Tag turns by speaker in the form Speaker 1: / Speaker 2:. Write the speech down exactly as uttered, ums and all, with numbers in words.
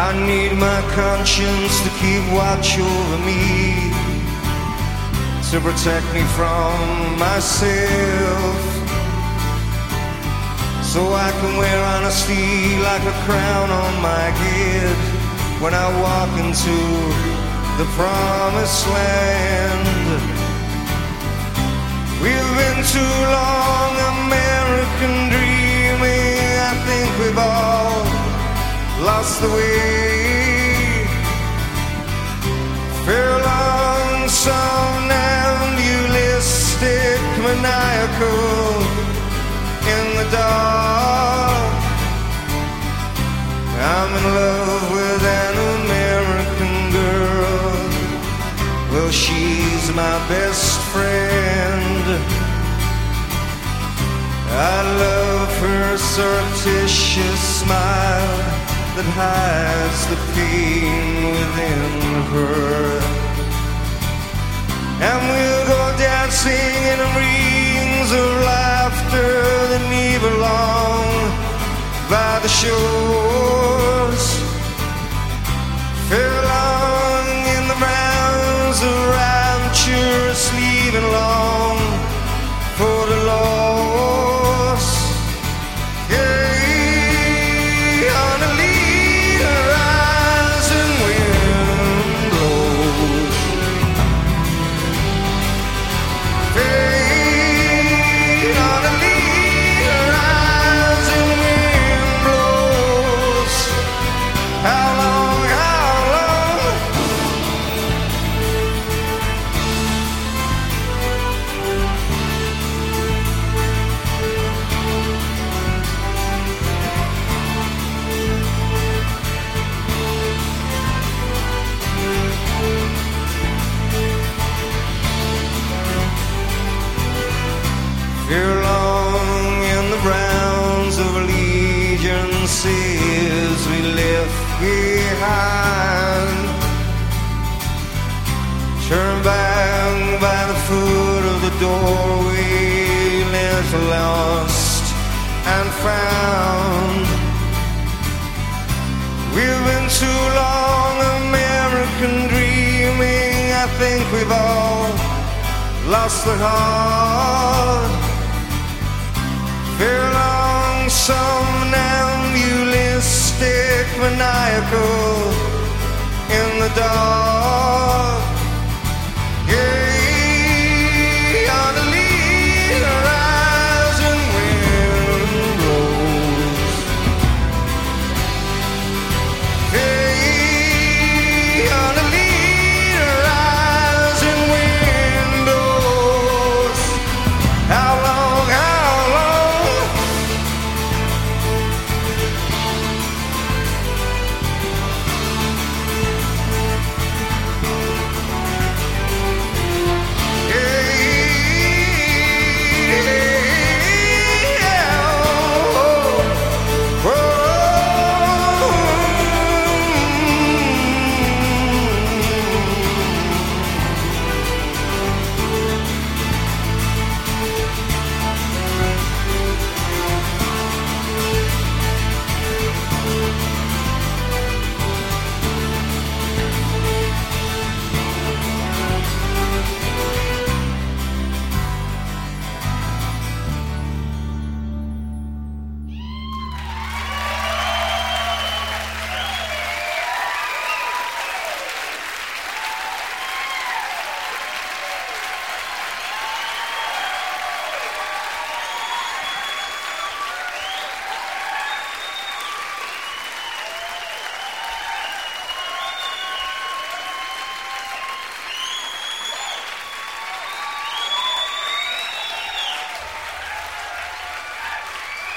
Speaker 1: I need my conscience to keep watch over me, to protect me from myself, so I can wear honesty like a crown on my head when I walk into the promised land. We've been too long American dreaming. I think we've all lost the way. Furlong, somnambulistic, maniacal in the dark. I'm in love with an American girl. Well, she's my best friend. I love her surreptitious smile that hides the pain within her. And we'll go dancing in rings of laughter that near belong by the shores. Furlong in the rounds of rapturous leaving long for the loss. Yeah, on a lead horizon wind blows. Fade on a lead horizon wind blows. How long, how long? Furlong in the rounds of allegiances we left behind. Turn back by the foot of the doorway, left lost and found. We've been too long American dreaming. I think we've all lost the heart. Furlong, somnambulistic, maniacal in the dark.